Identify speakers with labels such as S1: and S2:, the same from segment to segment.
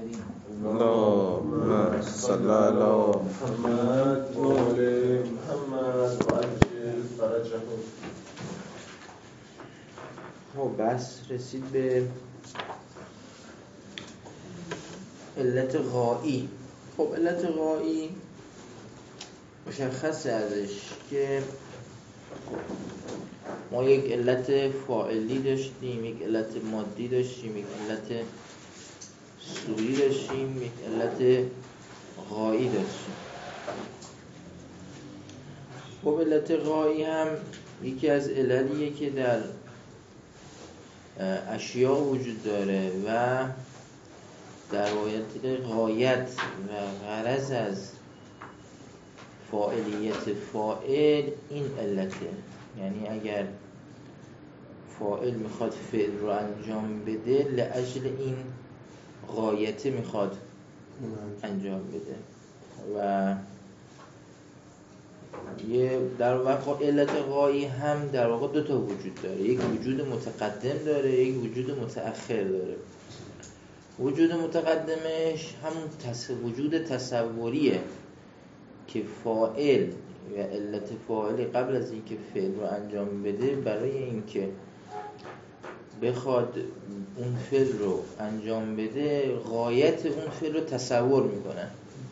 S1: محمد
S2: اللهم صل على محمد و آل محمد و عجل فرجهم.
S1: خب بس رسید به علت غایی. خب علت غایی مشخصه ازش که ما یک علت فاعلی داشتیم، یک علت مادی داشتیم، یک علت سوری داشتیم، یک علت غایی داشتیم. خب علت غایی هم یکی از عللیه که در اشیاء وجود داره و در واقع غایت و غرض از فاعلیت فاعل این علته. یعنی اگر فاعل میخواد فعل رو انجام بده لأجل این غایت میخواد انجام بده و یه در واقع علت غایی هم در واقع دو تا وجود داره. یک وجود متقدم داره، یک وجود متأخر داره. وجود متقدمش همون وجود تصوریه که فاعل و علت فاعل قبل از اینکه فعل رو انجام بده برای اینکه بخواد اون فعل رو انجام بده غایت اون فعل رو تصور میکنه.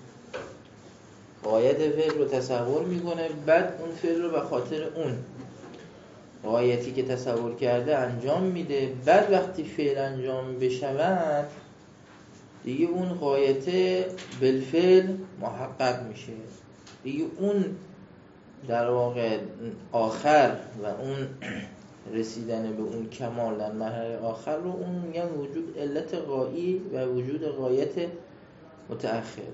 S1: غایت فعل رو تصور میکنه، بعد اون فعل رو به خاطر اون غایتی که تصور کرده انجام میده. بعد وقتی فعل انجام بشود دیگه اون غایت بالفعل محقق میشه. دیگه اون در واقع آخر و اون رسیدن به اون کمال در مرحله آخر رو اون میگن وجود علت غایی و وجود غایت متأخر.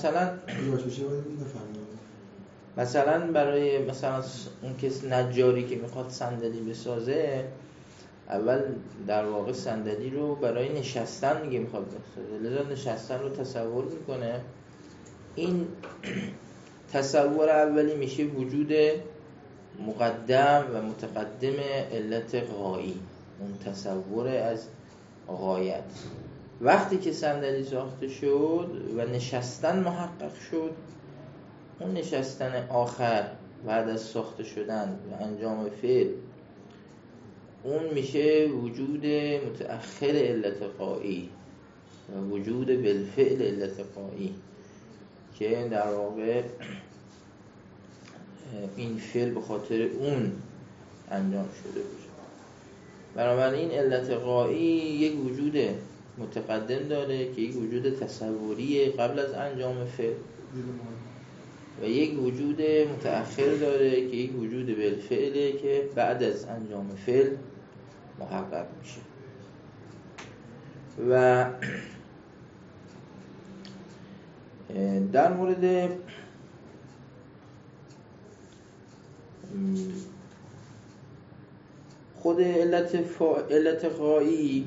S1: مثلا برای مثلا اون کس نجاری که میخواد صندلی بسازه، اول در واقع صندلی رو برای نشستن میگه میخواد بسازه، لذا نشستن رو تصور میکنه. این تصور اولی میشه وجود مقدم و متقدم علت غایی، اون تصور از غایت. وقتی که صندلی ساخته شد و نشستن محقق شد، اون نشستن آخر بعد از ساخته شدن و انجام فعل اون میشه وجود متأخر علت غایی و وجود بالفعل علت غایی که در واقع این فعل به خاطر اون انجام شده باشه. بنابراین علت غایی یک وجود متقدم داره که یک وجود تصوریه قبل از انجام فعل و یک وجود متأخر داره که یک وجود بالفعله که بعد از انجام فعل محقق میشه. و در مورد خود علت غایی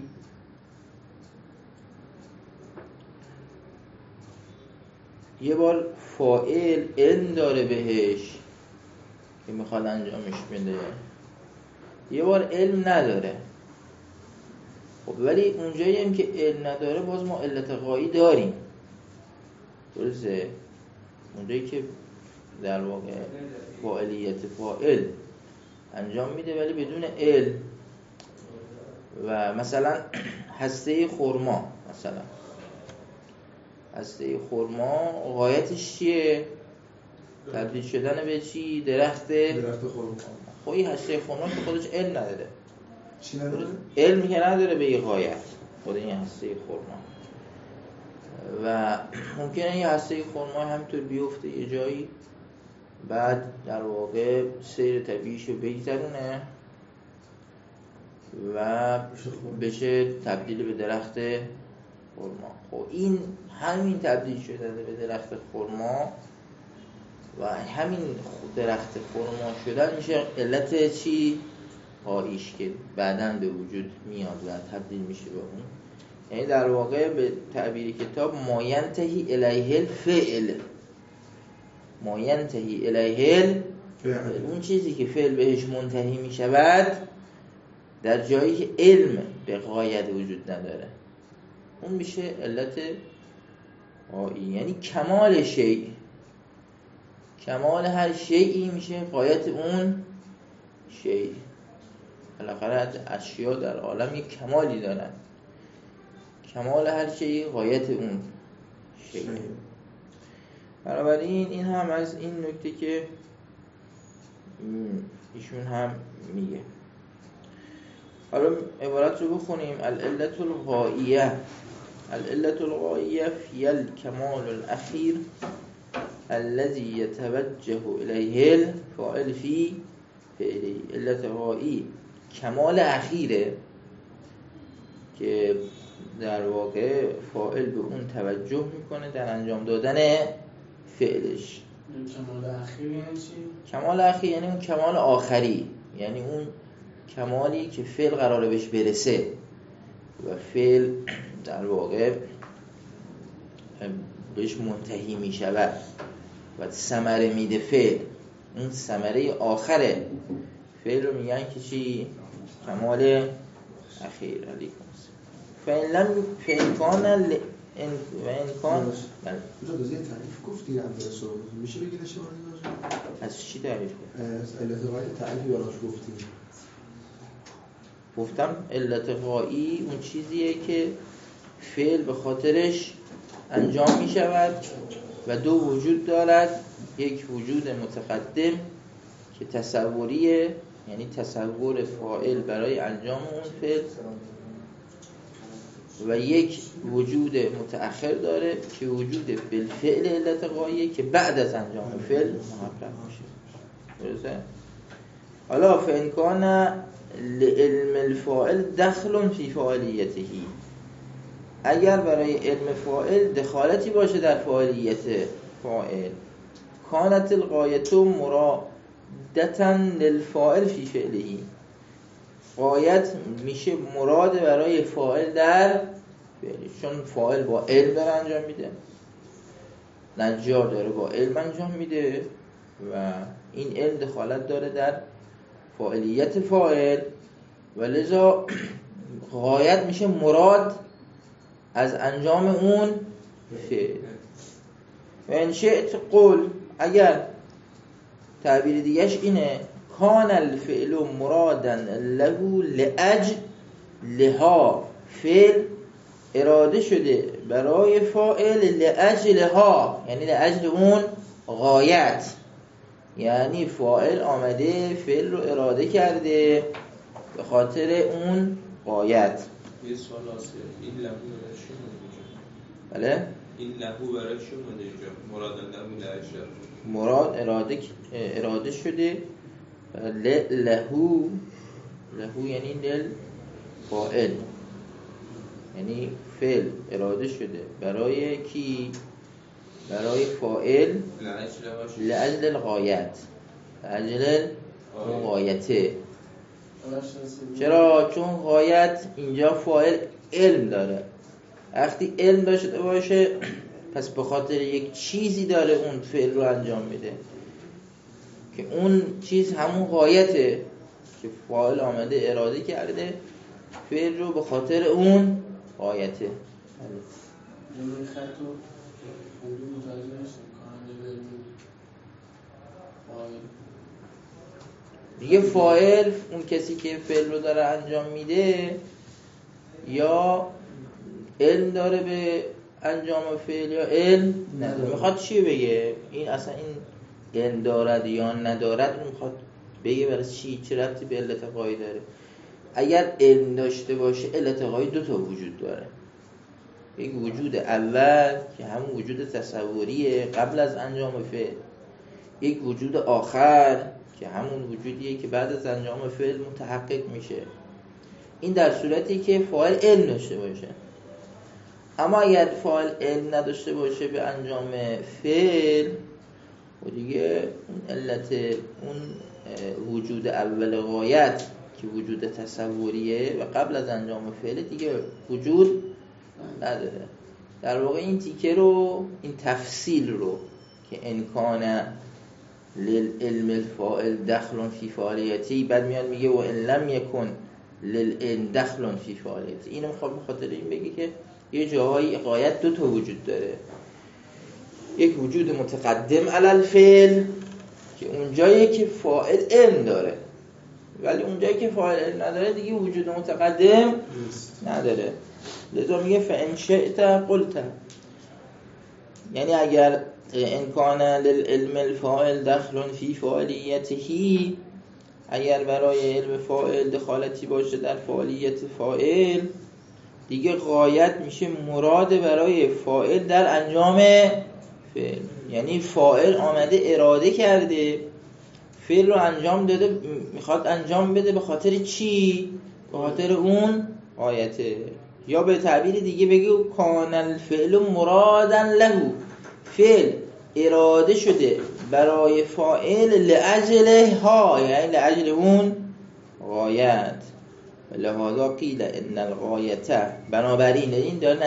S1: یه بار فاعل علم داره بهش که میخواد انجامش بده، یه بار علم نداره. خب ولی اونجایی هم که علم نداره باز ما علت غایی داریم، درسته؟ اونجایی که در واقع فاعلیت فاعل انجام میده ولی بدون علم. و مثلا هسته خرما، مثلا هسته خرما غایتش چیه؟ تبدیل شدن به چی؟ درخت
S3: خرما.
S1: خب این هسته خرما که خودش علم نداره.
S3: چی نداره؟
S1: علمی که نداره به یه غایت خود این هسته خرما. و ممکنه یه هسته خرما همینطور بیفته یه جایی، بعد در واقع سیر طبیعیشو بگذرونه و بشه تبدیل به درخت خرما. خب این همین تبدیل شده به درخت خرما و همین درخت خرما شدن میشه علت چی؟ غاییش که بعداً به وجود میاد و تبدیل میشه به اون. یعنی در واقع به تعبیر کتاب ماینتهی الیه الفعل، ماینتهی الیه الفعل، اون چیزی که فعل بهش منتهی میشود در جایی که علم به غایت وجود نداره، اون میشه علت غایی یعنی کمال شیء، کمال هر شیئی میشه غایت اون شیء. بالاخره اشیا در عالم یک کمالی دارن، کمال هر شیئی غایت اون شیء. بنابراین این هم از این نکته که ایشون هم میگه. حالا عبارت رو بخونیم. العلة الغائیه، العلة الغائیه فی الکمال الاخیر الذي يتوجه الیه الفاعل فی فعله. علت غایی کمال اخیره که در واقع فاعل به اون توجه میکنه در انجام دادن فعلش.
S4: کمال اخیر یعنی چی؟
S1: کمال اخیر یعنی اون کمال آخری، یعنی اون کمالی که فعل قراره بهش برسه و فعل در واقع بهش منتهی می شود و ثمره میده فعل. اون ثمره آخر فعل رو میگن که چی؟ کمال اخیر. علیکم فإن کان
S3: کجا دوزی تعریف گفتی اندرسو میشه بگید اشتباه نیست؟
S1: از چی تعریف گفت؟
S3: از علت غایی تعریفی براش گفتی.
S1: گفتم علت غایی اون چیزیه که فعل به خاطرش انجام می شود و دو وجود دارد. یک وجود متقدم که تصوریه، یعنی تصور فاعل برای انجام اون فعل، و یک وجود متأخر داره که وجود بالفعل علت غاییه که بعد از انجام فعل محقق میشه. درسته؟ حالا فإن کان لعلم الفاعل دخل فی فاعلیته، اگر برای علم فاعل دخالتی باشه در فاعلیت فاعل، کانت الغایة مرادتا للفاعل فی فعله، غایت میشه مراد برای فاعل در فعلش، چون فاعل با علم داره انجام میده، نجار داره با علم انجام میده و این علم دخالت داره در فاعلیت فاعل و لذا غایت میشه مراد از انجام اون فعل. و ان شئت قل، اگر تعبیر دیگهش اینه کان الفعل مرادا له لأجلها، فعل اراده شده برای فاعل لأجلها، یعنی لأجل اون غایت، یعنی فاعل آمده فعل رو اراده کرده به خاطر اون غایت.
S2: یه سوال آسیه، این لهو برای چی اومده اینجا؟
S1: بله؟
S2: این لهو برای چی اومده اینجا؟ مراد لهو لأجل،
S1: مراد اراده شده لهو یعنی لل فاعل، یعنی فعل اراده شده برای کی؟ برای فاعل لأجل الغایت، لأجل غایته. چرا؟ چون غایت اینجا فاعل علم داره. وقتی علم داشته باشه پس به خاطر یک چیزی داره اون فعل رو انجام میده که اون چیز همون غایته که فاعل آمده اراده کرده فعل رو به خاطر اون غایته.
S4: جمعه خط رو خوبی متوجه نشدیم کننده
S1: دیگه فاعل اون کسی که فعل رو داره انجام میده یا علم داره به انجام فعل یا علم نداره. میخواد چی بگه؟ این اصلا این علم دارد یا ندارد رو میخواد بگه برای چی؟ چه ربطی به علت غایی داره؟ اگر علم داشته باشه علت غایی دو تا وجود داره. یک وجود اول که همون وجود تصوریه قبل از انجام فعل، یک وجود آخر که همون وجودیه که بعد از انجام فعل متحقق میشه. این در صورتی که فاعل علم داشته باشه. اما اگر فاعل علم نداشته باشه به انجام فعل و دیگه اون علت اون وجود اول غایت که وجود تصوریه و قبل از انجام فعل دیگه وجود نداره. در واقع این تیکه رو، این تفصیل رو که امکان للعلم الفاعل دخل فی فاعلیتی، بعد میاد میگه و ان لم یکن للعلم دخل فی فاعلیتی، اینو میخواد به خاطر این بگه که یه جاهایی غایت دو تا وجود داره. یک وجود متقدم علی الفعل که اونجایی که فاعل علم داره، ولی اونجایی که فاعل علم نداره دیگه وجود متقدم نداره. لذا میگه فإن شئت قلت، یعنی اگر ان کان للعلم الفاعل دخل فی فاعلیته، اگر برای علم فاعل دخالتی باشه در فاعلیت فاعل، دیگه غایت میشه مراد برای فاعل در انجام فعل. یعنی فاعل آمده اراده کرده فعل رو انجام داده، میخواد انجام بده به خاطر چی؟ به خاطر اون غایته. یا به تعبیر دیگه بگو کان الفعل مرادن له، فعل اراده شده برای فاعل لأجله ها، یعنی لأجل اون غایت. لهذا قیل ان الغایته، بنابراین این داره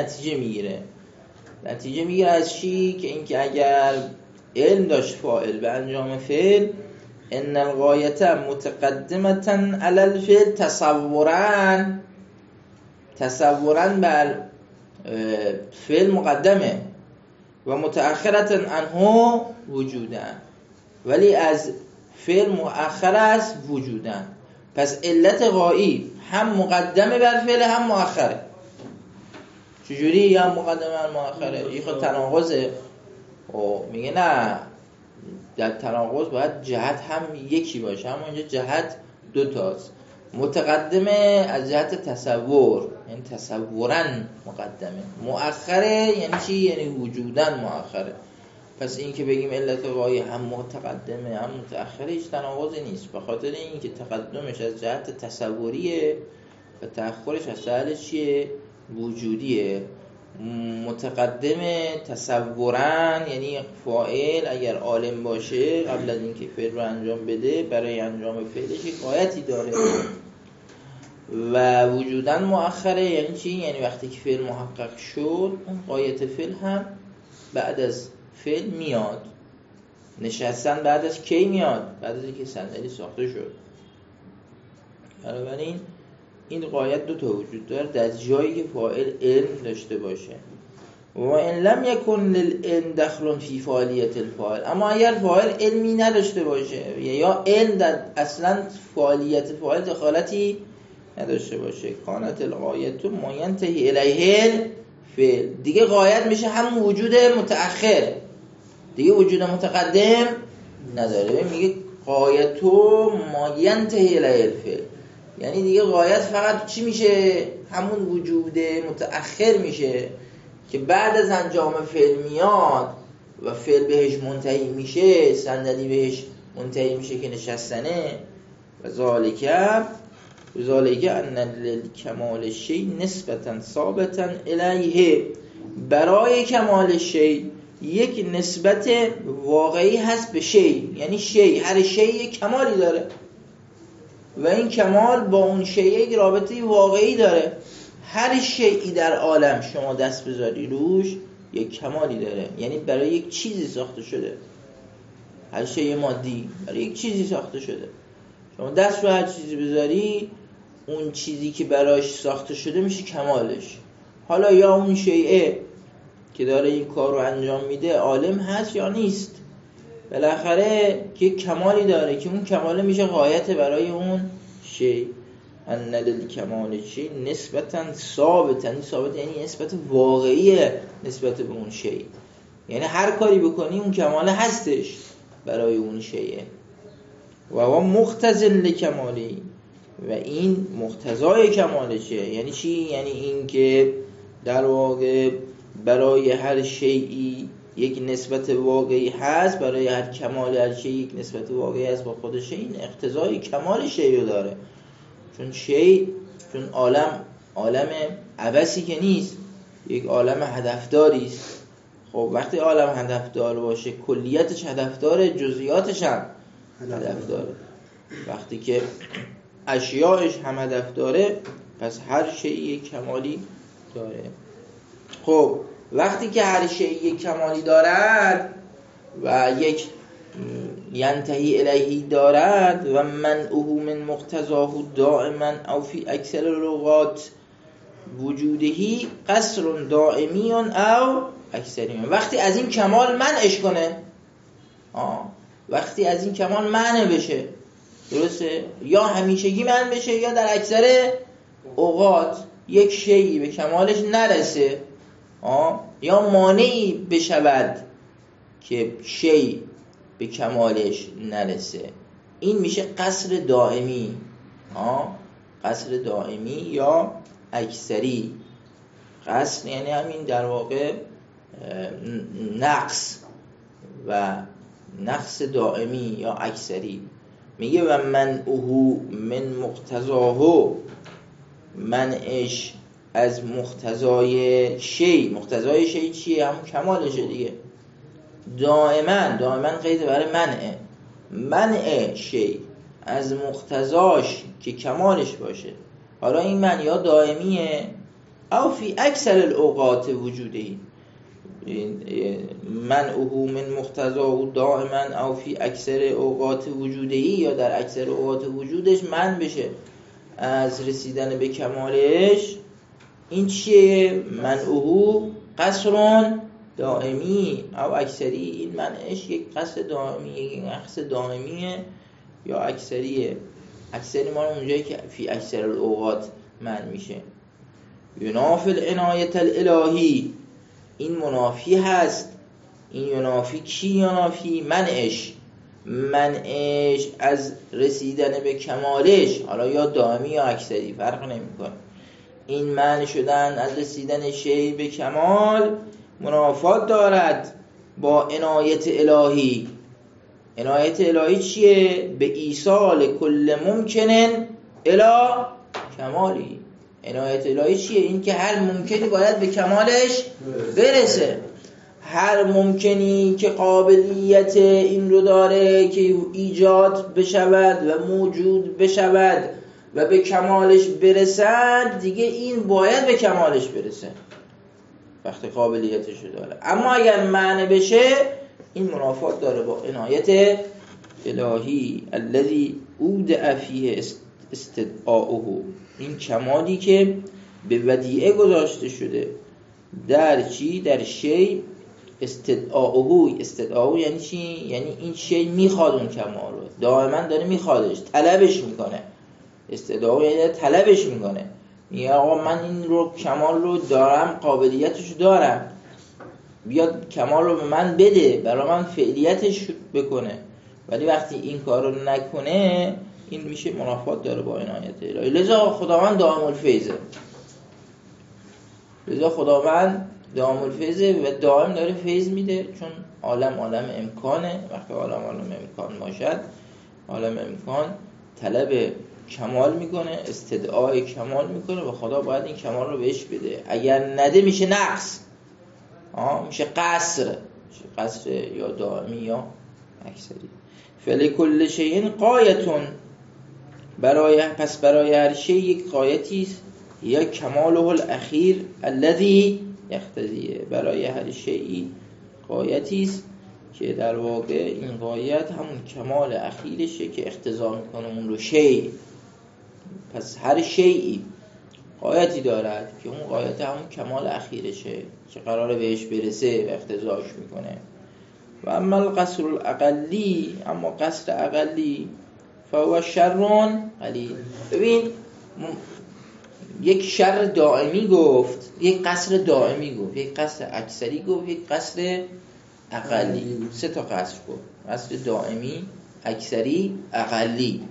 S1: نتیجه میگیره از چی؟ که اینکه اگر علم داشت فاعل به انجام فعل، ان الغایته متقدمتا علی الفعل تصورا بر فعل مقدمه و متأخرتا عنه وجودا، ولی از فعل مؤخر است وجودا. پس علت غایی هم مقدمه بر فعل هم مؤخره. چجوری هم مقدمه هم مؤخره؟ این خود تناقضه. میگه نه، در تناقض باید جهت هم یکی باشه، اما اینجا جهت دو تاست. متقدمه از جهت تصور، یعنی تصورا مقدمه. مؤخره یعنی چی؟ یعنی وجودا مؤخره. پس این که بگیم علت غایی هم متقدمه هم متأخره هیچ تناقضی نیست، به خاطر اینکه تقدمش از جهت تصوریه و تأخرش از جهت چیه؟ وجودیه. متقدمه تصورن، یعنی فاعل اگر عالم باشه قبل از اینکه فعل رو انجام بده برای انجام فعلش یک غایتی داره. و وجودن مؤخره یعنی چی؟ یعنی وقتی که فعل محقق شد اون غایت فعل هم بعد از فعل میاد. نشستن بعد از کی میاد؟ بعد از اینکه صندلی ساخته شد. بنابراین این غایت دو تا وجود داره در جایی که فاعل علم داشته باشه. و ان لم یکن للعلم دخل فی فاعلیت الفاعل، اما اگر فاعل علمی نداشته باشه یا علم در اصلا فاعلیت فاعل دخالتی نداشته باشه، کانت الغایت ما ینتهی الیه الفعل، دیگه غایت میشه همون وجود متأخر، دیگه وجود متقدم نداره. میگه غایت ما ینتهی الیه الفعل، یعنی دیگه غایت فقط چی میشه؟ همون وجود متأخر میشه که بعد از انجام فعل میاد و فعل بهش منتهی میشه، صندلی بهش منتهی میشه که نشستنه. و ذالک ان للکمال شیء نسبتا ثابتا الیه، برای کمال شیء یک نسبت واقعی هست به شیء، یعنی شیء، هر شیء یک کمالی داره و این کمال با اون شیء یک رابطه واقعی داره. هر شیئی در عالم شما دست بذاری روش یک کمالی داره، یعنی برای یک چیزی ساخته شده. هر شیء مادی برای یک چیزی ساخته شده. شما دست رو هر چیزی بذاری اون چیزی که برایش ساخته شده میشه کمالش. حالا یا اون شیء که داره این کار رو انجام میده عالم هست یا نیست، بالاخره که کمالی داره که اون کماله میشه غایت برای اون شیء. ان للکمال شیء نسبتا ثابتا، ثابت یعنی نسبت واقعیه نسبت به اون شیء، یعنی هر کاری بکنی اون کماله هستش برای اون شیء. و هو مقتضی لکمالی، و این مقتضای کمالشه. یعنی چی؟ یعنی این که در واقع برای هر شیئی یک نسبت واقعی هست، برای هر کمال هر شیء یک نسبت واقعی هست با خودش، این اقتضای کمال شیء داره. چون عالم عبثی که نیست، یک عالم هدفداری است. خب وقتی عالم هدفدار باشه کلیتش هدفداره، جزئیاتش هم هدفداره. وقتی که اشیاءش هم هدفداره پس هر شیء یک کمالی داره. خب وقتی که هر شیء یک کمالی دارد و یک ینتهی الیهی دارد و منعه من مقتضاه دائما او فی اکثر لغات وجودهی قصر دائمی او اکثری من. وقتی از این کمال منعش کنه، وقتی از این کمال منع بشه، درسته؟ یا همیشگی منع بشه یا در اکثر اوقات یک شیئی به کمالش نرسه، یا مانعی بشود که شیء به کمالش نرسه، این میشه قصر دائمی. قصر دائمی یا اکثری. قصر یعنی همین در واقع نقص دائمی یا اکثری. میگه و منعه من مقتضاه، منعش از مقتضای شی. مقتضای شی چیه؟ همون کمالشه دیگه. دائما قید برای منع شی از مقتضاش که کمالش باشه. حالا این من یا دائمیه او فی اکثر الاوقات وجودی، منعه من مقتضاه دائما او فی اکثر اوقات وجودی، یا در اکثر اوقات وجودش من بشه از رسیدن به کمالش. این چیه؟ منعه قصر دائمی او اکثری. این منعش یک قصر دائمی، یک نقص دائمیه یا اکثریه. اکثری ما اونجایی که فی اکثر الاوقات من میشه. ینافی العنایت الالهی، این منافی هست. این ینافی کی؟ ینافی منعش از رسیدن به کمالش، حالا یا دائمی یا اکثری فرق نمیکنه. این منع شدن از رسیدن شیء به کمال منافات دارد با عنایت الهی. عنایت الهی چیه؟ به ایصال کل ممکنن الی کمالی. عنایت الهی چیه؟ این که هر ممکنی باید به کمالش برسه. هر ممکنی که قابلیت این رو داره که ایجاد بشود و موجود بشود و به کمالش برسد، دیگه این باید به کمالش برسه وقتی قابلیتش رو داره. اما اگر معنی بشه، این منافات داره با عنایت الهی الذی اودع فیه استدعاؤه، این کمالی که به ودیعه گذاشته شده در چی؟ در شی. استدعاؤه یعنی چی؟ یعنی این شی میخواد اون کمال رو، دائما داره میخوادش، طلبش میکنه. استدعاؤه یعنی طلبش میکنه، میگه آقا من این رو کمال رو دارم، قابلیتش دارم، بیاد کمال رو به من بده، برای من فعلیتش بکنه. ولی وقتی این کار رو نکنه، این میشه منافات داره با عنایت الهی. لذا خداوند دائم الفیضه. دائم الفیضه و دائم داره فیض میده، چون عالم امکانه. وقتی عالم امکان باشد، عالم امکان طلب کمال میکنه، استدعای کمال میکنه و خدا باید این کمال رو بهش بده. اگر نده میشه نقص، میشه قصر یا دائمی یا اکثری. فلکل شیء قایتون، برای هر شی یک قایتی است، یا کماله الاخیر الذی یقتضیه. برای هر شیئی قایتی است که در واقع این قایت همون کمال اخیرشه که اقتضا میکنه اون رو شیء. پس هر شیئی قایتی دارد که اون قایت همون کمال اخیرشه که قراره بهش برسه و اقتضاش میکنه. و اما القصر الاقلی، اما قصر اقلی فهو شر قلیل. ببین یک شر دائمی گفت، یک قصر دائمی گفت، یک قصر اکثری گفت، یک قصر اقلی. 3 تا قصر گفت: قصر دائمی، اکثری، اقلی.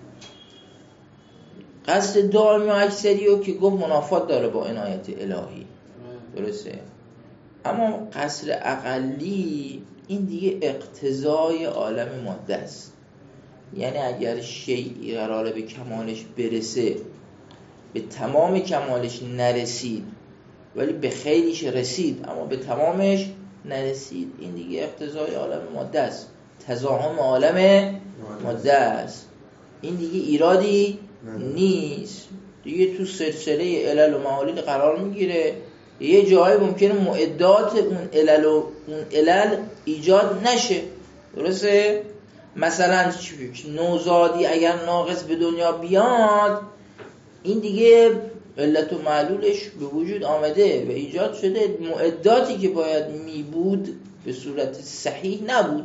S1: قصد دائمی و اکثری رو که گفت منافات داره با عنایت الهی، درسته. اما قصر اقلی این دیگه اقتضای عالم ماده است. یعنی اگر شیئی قراره به کمالش برسه، به تمام کمالش نرسید ولی به خیلیش رسید اما به تمامش نرسید، این دیگه اقتضای عالم ماده است، تزاحم عالم ماده است. این دیگه ایرادی نیست دیگه، تو سلسله علل و معالل قرار میگیره. یه جایی ممکنه معدات اون علل ایجاد نشه، درسته؟ مثلا نوزادی اگر ناقص به دنیا بیاد، این دیگه علت و معلولش به وجود آمده و ایجاد شده، معداتی که باید می بود به صورت صحیح نبود.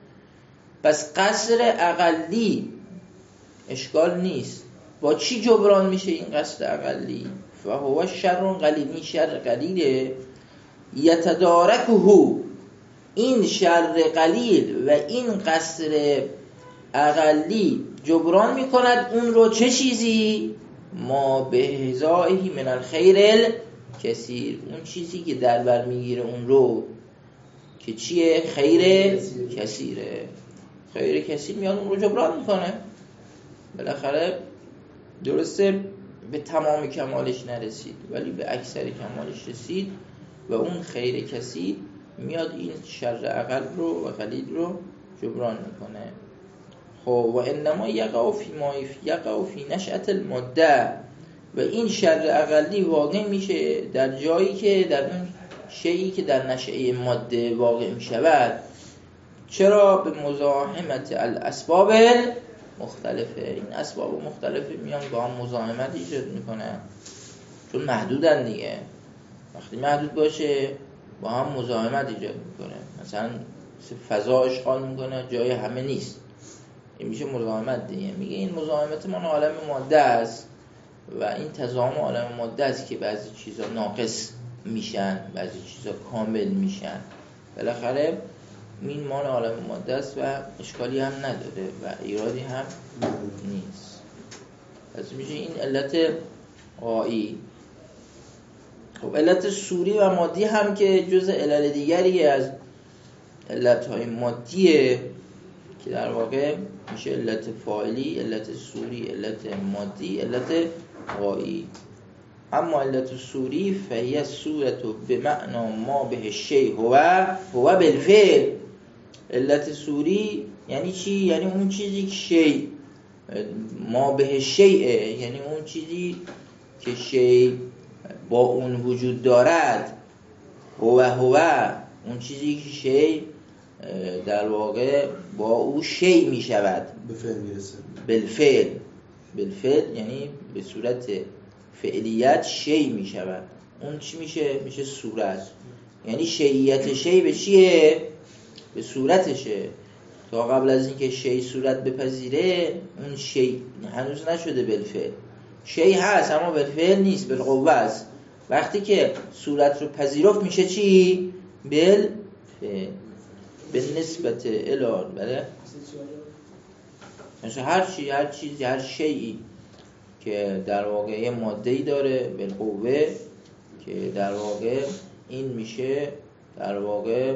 S1: پس قصر اقلی اشکال نیست. با چی جبران میشه این قصر اقلی؟ فهو شر قلیل، این شر قلیله. یتدارکه، این شر قلیل و این قصر اقلی جبران میکند اون رو. چه چیزی؟ ما به هزایی من الخیر الکثیر، اون چیزی که در بر میگیره اون رو که چیه؟ خیر کثیره. خیر کثیر میاد اون رو جبران میکنه. بالاخره درسته به تمام کمالش نرسید ولی به اکثر کمالش رسید و اون خیر کثیر میاد این شر اقل رو و قلیل رو جبران میکنه. خب و انما یقع فی نشأة الماده، و این شر اقلی واقع میشه در جایی که در اون شیئی که در نشأه ماده واقع میشود. چرا؟ به مزاحمت الاسباب مختلفه، این اسباب مختلفه میان با هم مزاحمت ایجاد میکنن چون محدودن دیگه. وقتی محدود باشه با هم مزاحمت ایجاد میکنه. مثلا فضا اشغال میکنه جای همه نیست، این میشه مزاحمت دیگه. میگه این مزاحمت ما عالم ماده است و این تضامن عالم ماده است که بعضی چیزا ناقص میشن بعضی چیزا کامل میشن. بالاخره این مال عالم ماده است و اشکالی هم نداره و ایرادی هم نیست. پس میشه این علت غایی. خب علت صوری و مادی هم که جزء علل دیگری از علتهای مادیه که در واقع میشه علت فاعلی، علت صوری، علت مادی، علت غایی. اما علت صوری فهی الصورت بمعنی ما به شیء هو بالفعل. علت صوری یعنی چی؟ یعنی اون چیزی که شیء ما به شیء، یعنی اون چیزی که شیء با اون وجود دارد. هو اون چیزی که شیء در واقع با او شیء می شود،
S3: به فعل میرسه.
S1: بالفعل یعنی به صورت فعلیت شیء می شود. اون چی میشه؟ میشه صورت. یعنی شیعیت شیء به چیه؟ به صورتشه. تا قبل از اینکه شیء صورت بپذیره اون شیء هنوز نشده بالفعل. شیء هست اما بالفعل نیست، بالقوه است. وقتی که صورت رو پذیرفت میشه چی؟ بالفعل. به نسبت الان بله؟ مثلا هر شیئی که در واقع یه ماده‌ای داره بالقوه که در واقع این میشه در واقع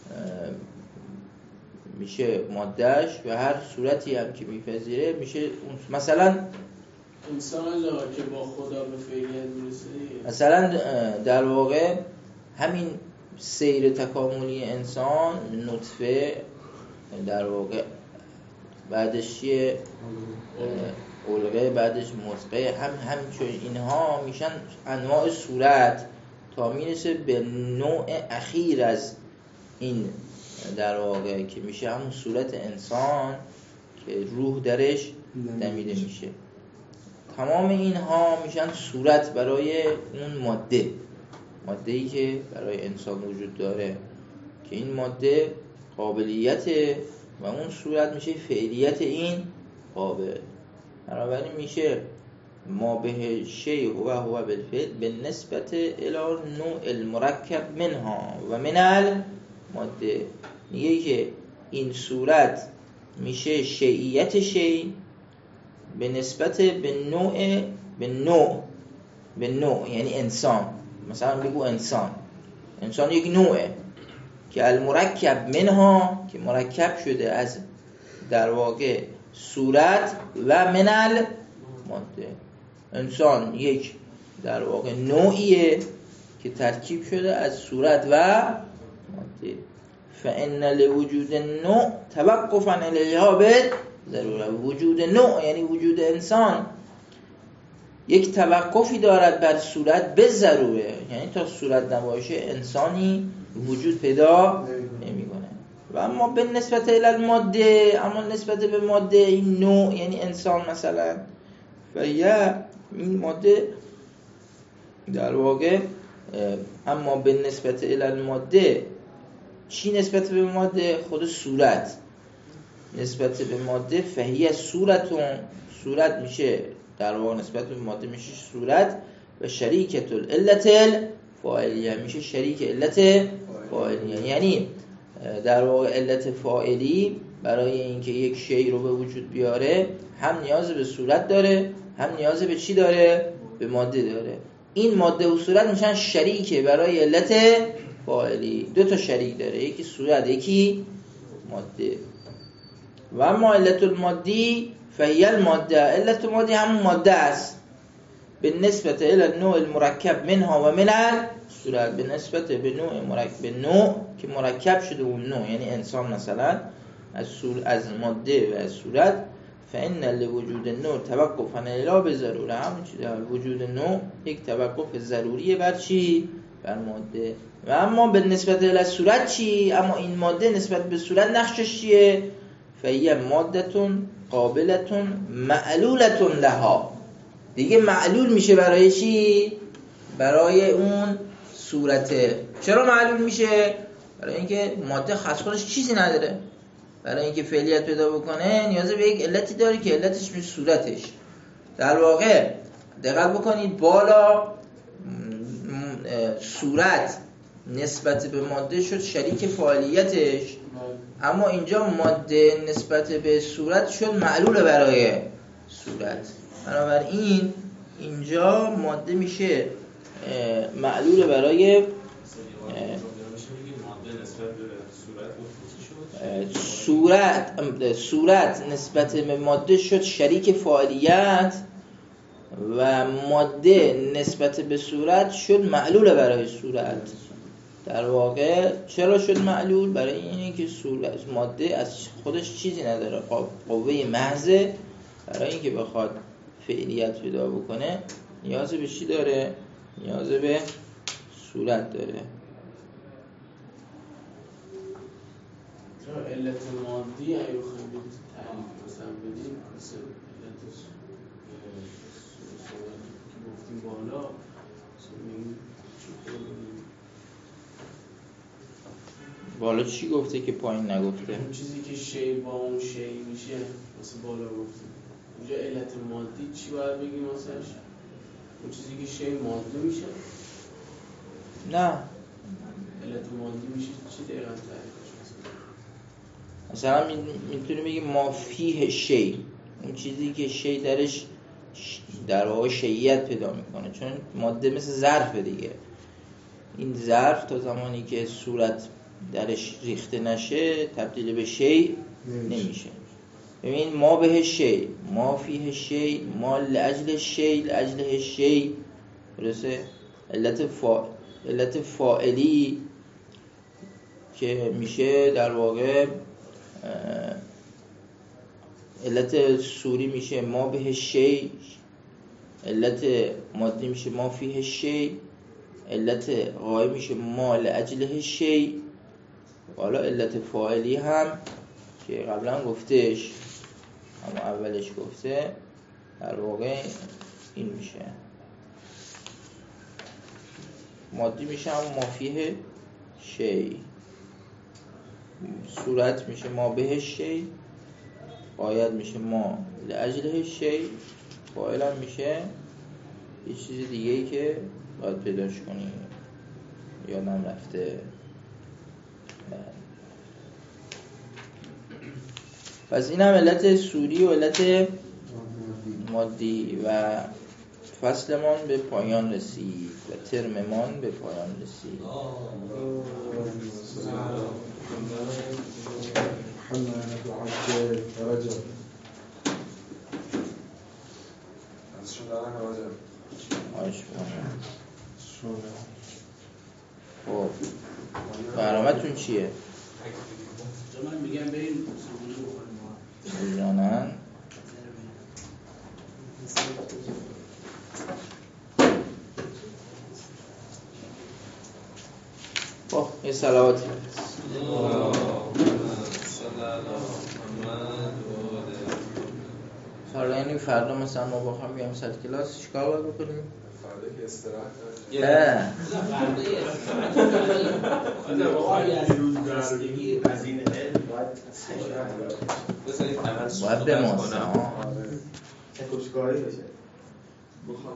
S1: میشه مادهش و هر صورتی هم که میپذیره میشه اون. مثلا
S4: انسان که با خدا به فعلیت میرسه،
S1: مثلا در واقع همین سیر تکاملی انسان، نطفه در واقع بعدش چیه؟ علقه، بعدش مضغه، همچون اینها میشن انواع صورت تا میرسه به نوع اخیر از این در واقع که میشه همون صورت انسان که روح درش دمیده میشه. تمام اینها میشن صورت برای اون ماده‌ای که برای انسان وجود داره که این ماده قابلیت و اون صورت میشه فعلیت این قابل. بنابراین میشه ما به شیء هو بالفعل به نسبت الی نوع المرکب منها و من الماده. میگه که این صورت میشه شیعیت شیء به نسبت به نوع یعنی انسان. مثلا بگو انسان یک نوعه که المرکب منها که مرکب شده از در واقع صورت و من الماده. انسان یک در واقع نوعیه که ترکیب شده از صورت و ماده. فإن لوجود النوع توقفا علیها بالضروره. وجود نوع یعنی وجود انسان یک توقفی دارد بر صورت به ضروره، یعنی تا صورت نباشه انسانی وجود پیدا نمی‌کنه. و اما به نسبت الی ماده، اما نسبت به ماده این نوع یعنی انسان مثلا و یا این ماده در واقع اما به نسبت الماده، چی نسبت به ماده؟ خود صورت نسبت به ماده. فهیه صورتون، صورت میشه در واقع نسبت به ماده میشه صورت، و شریکت العلت الفاعلیه میشه شریک علت فاعلیه. یعنی در واقع علت فاعلی برای اینکه یک شی رو به وجود بیاره هم نیاز به صورت داره، هم نیاز به چی داره؟ به ماده داره. این ماده و صورت میشن شریکه برای علت فاعلی. دو تا شریک داره، یکی صورت یکی ماده. و اما علت المادی فهی الماده، علت المادی همون ماده است به نسبت الى النوع المرکب منها و من الصورت، به نسبت به نوع مرکب، به نوع که مرکب شده اون نوع، یعنی انسان مثلا از ماده و از صورت. فإن لوجود النوع توقفا الا بضروره، همون چیز وجود نوع یک توقف ضروریه بر چی؟ بر ماده. و اما به نسبت الى صورت چی؟ اما این ماده نسبت به صورت نقشش چیه؟ فهی مادتون قابلتون معلولتون لها، دیگه معلول میشه برای چی؟ برای اون صورته. چرا معلول میشه؟ برای اینکه ماده خاص خودش چیزی نداره، برای اینکه فعلیت پیدا بکنه نیاز به یک علتی داره که علتش میشه صورتش. در واقع دقت بکنید، بالا صورت نسبت به ماده شد شریک فعالیتش، اما اینجا ماده نسبت به صورت شد معلول برای صورت. بنابراین اینجا ماده میشه معلول برای صورت نسبت به ماده شد شریک فعالیت، و ماده نسبت به صورت شد معلول برای صورت. در واقع چرا شد معلول؟ برای اینکه صورت ماده از خودش چیزی نداره، قوه محضه. برای اینکه بخواد فعلیت پیدا بکنه نیاز به چی داره؟ نیاز به صورت داره.
S4: چرا علت مادی اگه بخوایم تعریف مثلا بدیم، مثل علت صورت که گفتیم بالا،
S1: بالا چی گفته که پایین نگفته؟
S4: اون چیزی که شی با اون شی میشه، مثل بالا گفتیم. اینجا علت مادی چی باید بگیم واسش؟ اون چیزی که شی ماده میشه؟
S1: نه،
S4: علت مادی میشه چی دقیقا تعریفش
S1: مثلا میتونیم بگیم ما فیه شی، اون چیزی که شی درش در واقع شیعیت پیدا میکنه، چون ماده مثل ظرف دیگه. این ظرف تا زمانی که صورت درش ریخته نشه تبدیل به شی نمیشه. ببین ما به شی، ما فیه شی، ما لاجل شی، لاجل شی، درسته؟ علت فاعلی که میشه در واقع علت سوری میشه ما به شی، علت مادی میشه ما فیه شی، علت غایب میشه ما لاجل شی. حالا علت فاعلی هم که قبلا گفتش، اما اولش گفته، در واقع این میشه مادی میشه هم ما فیه شی، صورت میشه ما به شی، غایب میشه ما لاجل شی، فاعل هم میشه یه چیز دیگه ای که باید پیداش کنیم، یادم رفته. پس این هم علت سوری و علت مادی. و فصلمان به پایان رسید و ترممان به پایان رسید. خب برنامه‌تون چیه؟
S4: من میگم بریم
S1: جانن یه صلواتی فردا مثلا ما با هم بیام سر کلاس چیکار باید بکنیم؟
S2: فردا که استراحت
S1: نه
S5: فردا استراحت روز خستگی از این علم باید
S1: باید بمانه
S3: تکوشکاری بشه